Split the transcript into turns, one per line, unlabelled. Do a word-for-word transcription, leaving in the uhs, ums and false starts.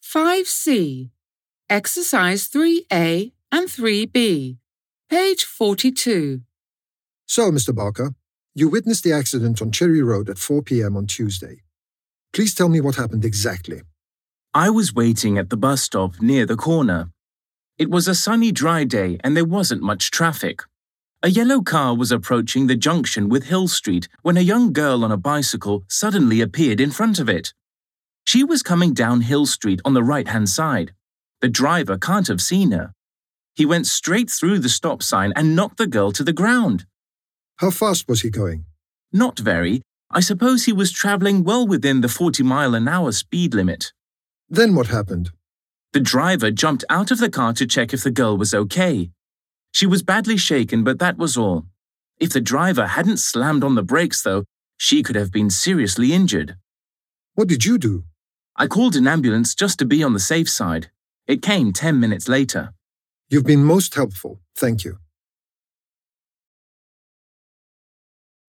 five C. Exercise three A and three B. Page forty-two.
So, Mister Barker, you witnessed the accident on Cherry Road at four p m on Tuesday. Please tell me what happened exactly.
I was waiting at the bus stop near the corner. It was a sunny, dry day and there wasn't much traffic. A yellow car was approaching the junction with Hill Street when a young girl on a bicycle suddenly appeared in front of it. She was coming down Hill Street on the right-hand side. The driver can't have seen her. He went straight through the stop sign and knocked the girl to the ground.
How fast was he going?
Not very. I suppose he was traveling well within the forty mile an hour speed limit.
Then what happened?
The driver jumped out of the car to check if the girl was okay. She was badly shaken, but that was all. If the driver hadn't slammed on the brakes, though, she could have been seriously injured.
What did you do?
I called an ambulance just to be on the safe side. It came ten minutes later.
You've been most helpful. Thank you.